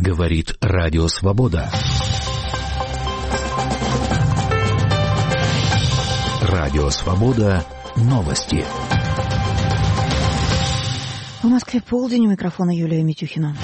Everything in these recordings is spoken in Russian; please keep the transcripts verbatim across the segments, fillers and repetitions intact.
Говорит Радио Свобода. Радио Свобода. Новости. В Москве полдень, у микрофона Юлия Митюхина.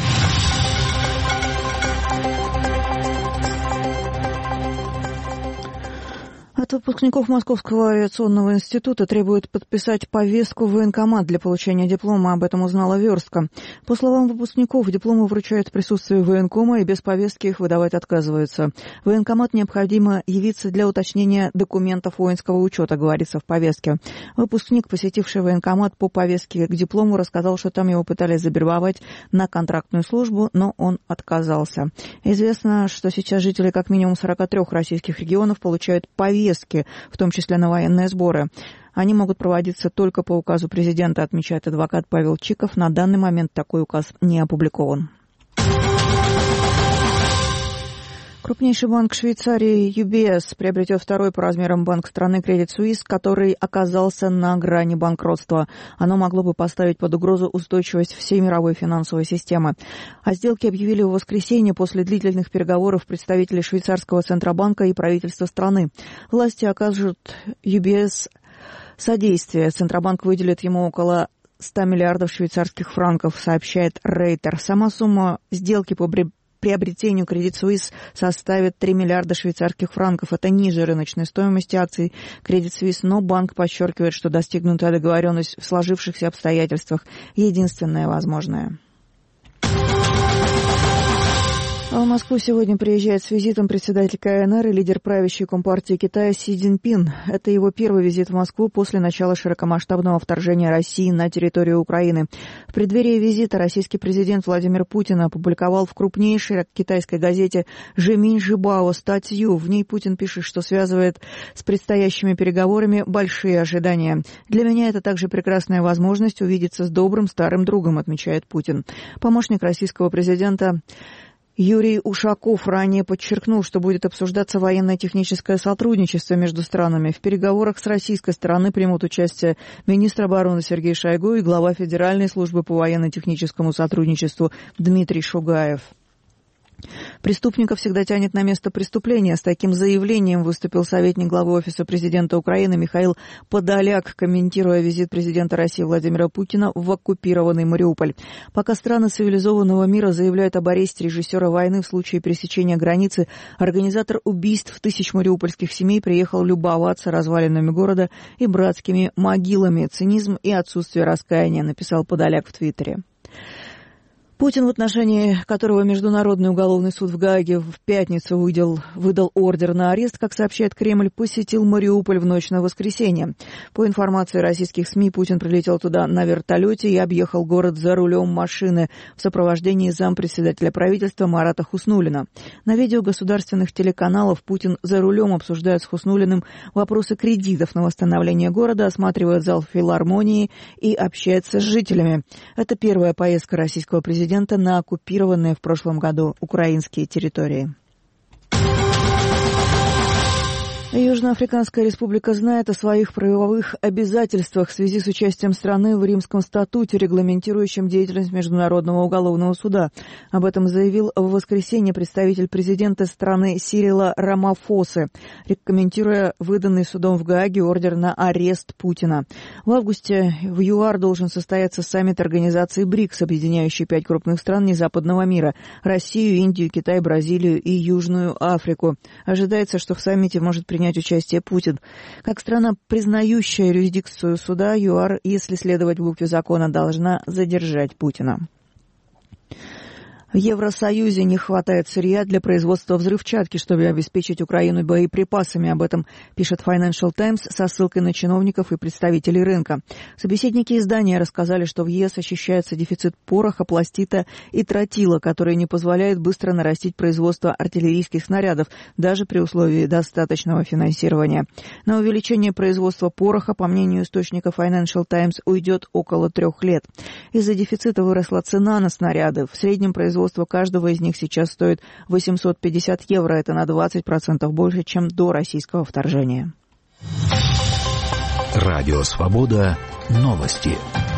От выпускников Московского авиационного института требуют подписать повестку в военкомат для получения диплома. Об этом узнала Верстка. По словам выпускников, дипломы вручают в присутствии военкома и без повестки их выдавать отказываются. В военкомат необходимо явиться для уточнения документов воинского учета, говорится в повестке. Выпускник, посетивший военкомат по повестке к диплому, рассказал, что там его пытались завербовать на контрактную службу, но он отказался. Известно, что сейчас жители как минимум сорок три российских регионов получают повестки, в том числе на военные сборы. Они могут проводиться только по указу президента, отмечает адвокат Павел Чиков. На данный момент такой указ не опубликован. Крупнейший банк Швейцарии ю би эс приобретет второй по размерам банк страны Credit Suisse, который оказался на грани банкротства. Оно могло бы поставить под угрозу устойчивость всей мировой финансовой системы. О сделке объявили в воскресенье после длительных переговоров представителей швейцарского Центробанка и правительства страны. Власти окажут ю би эс содействие. Центробанк выделит ему около ста миллиардов швейцарских франков, сообщает Рейтер. Сама сумма сделки по приобретению Credit Suisse составит три миллиарда швейцарских франков. Это ниже рыночной стоимости акций Credit Suisse, но банк подчеркивает, что достигнутая договоренность в сложившихся обстоятельствах единственная возможная. А в Москву сегодня приезжает с визитом председатель ка эн эр и лидер правящей Компартии Китая Си Цзиньпин. Это его первый визит в Москву после начала широкомасштабного вторжения России на территорию Украины. В преддверии визита российский президент Владимир Путин опубликовал в крупнейшей китайской газете «Жеминь Жибао» статью. В ней Путин пишет, что связывает с предстоящими переговорами большие ожидания. «Для меня это также прекрасная возможность увидеться с добрым старым другом», отмечает Путин. Помощник российского президента Юрий Ушаков ранее подчеркнул, что будет обсуждаться военно-техническое сотрудничество между странами. В переговорах с российской стороны примут участие министр обороны Сергей Шойгу и глава Федеральной службы по военно-техническому сотрудничеству Дмитрий Шугаев. Преступника всегда тянет на место преступления. С таким заявлением выступил советник главы Офиса президента Украины Михаил Подоляк, комментируя визит президента России Владимира Путина в оккупированный Мариуполь. Пока страны цивилизованного мира заявляют об аресте режиссера войны в случае пересечения границы, организатор убийств тысяч мариупольских семей приехал любоваться развалинами города и братскими могилами. Цинизм и отсутствие раскаяния, написал Подоляк в Твиттере. Путин, в отношении которого Международный уголовный суд в Гааге в пятницу выдал, выдал ордер на арест, как сообщает Кремль, посетил Мариуполь в ночь на воскресенье. По информации российских СМИ, Путин прилетел туда на вертолете и объехал город за рулем машины в сопровождении зампредседателя правительства Марата Хуснуллина. На видео государственных телеканалов Путин за рулем обсуждает с Хуснуллиным вопросы кредитов на восстановление города, осматривает зал филармонии и общается с жителями. Это первая поездка российского президента на оккупированные в прошлом году украинские территории. Южноафриканская республика знает о своих правовых обязательствах в связи с участием страны в Римском статуте, регламентирующем деятельность Международного уголовного суда. Об этом заявил в воскресенье представитель президента страны Сирила Рамафосы, комментируя выданный судом в Гааге ордер на арест Путина. В августе в ЮАР должен состояться саммит организации БРИКС, объединяющий пять крупных стран незападного мира – Россию, Индию, Китай, Бразилию и Южную Африку. Ожидается, что в саммите может принять принять участие Путин. Как страна, признающая юрисдикцию суда, ЮАР, если следовать букве закона, должна задержать Путина. В Евросоюзе не хватает сырья для производства взрывчатки, чтобы обеспечить Украину боеприпасами. Об этом пишет Financial Times со ссылкой на чиновников и представителей рынка. Собеседники издания рассказали, что в ЕС ощущается дефицит пороха, пластита и тротила, которые не позволяют быстро нарастить производство артиллерийских снарядов, даже при условии достаточного финансирования. На увеличение производства пороха, по мнению источника Financial Times, уйдет около трех лет. Из-за дефицита выросла цена на снаряды. В среднем производство каждого из них сейчас стоит восемьсот пятьдесят евро. Это на двадцать процентов больше, чем до российского вторжения. Радио Свобода. Новости.